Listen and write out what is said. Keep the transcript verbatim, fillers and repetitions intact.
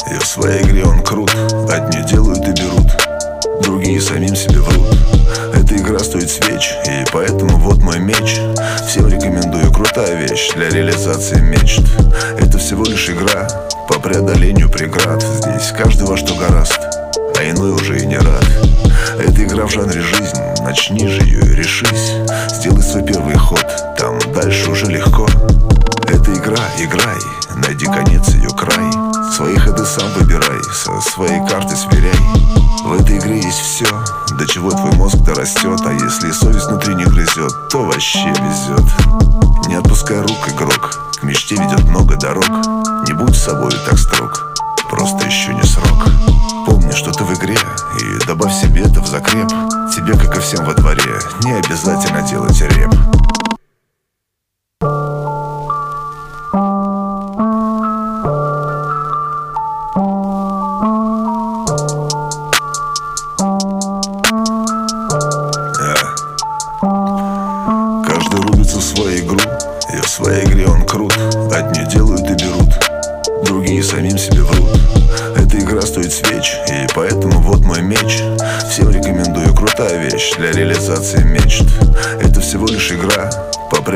и в своей игре он крут. Одни делают и берут, другие самим себе врут. Эта игра стоит свеч, и поэтому вот мой меч. Всем рекомендую, крутая вещь для реализации мечт. Это всего лишь игра по преодолению преград. Здесь каждый во что горазд, а иной уже и не рад. Это игра в жанре жизнь, начни же ее и решись. Сделай свой первый ход, там дальше уже легко. Это игра, играй, найди конец ее край. Свои ходы сам выбирай, со своей карты сверяй. В этой игре есть все, до чего твой мозг-то растет. А если совесть внутри не грызет, то вообще везет. Не отпускай рук, игрок, к мечте ведет много дорог. Не будь с собой так строг, просто еще не срок. Помни, что ты в игре, и добавь себе это в закреп. Тебе, как и всем во дворе, не обязательно делать реп. Каждый рубится в свою игру, и в своей игре он крут. Одни делают и берут, другие самим себе врут. Эта игра стоит свеч, и поэтому вот мой меч. Всем рекомендую, крутая вещь для реализации мечт. Это всего лишь игра по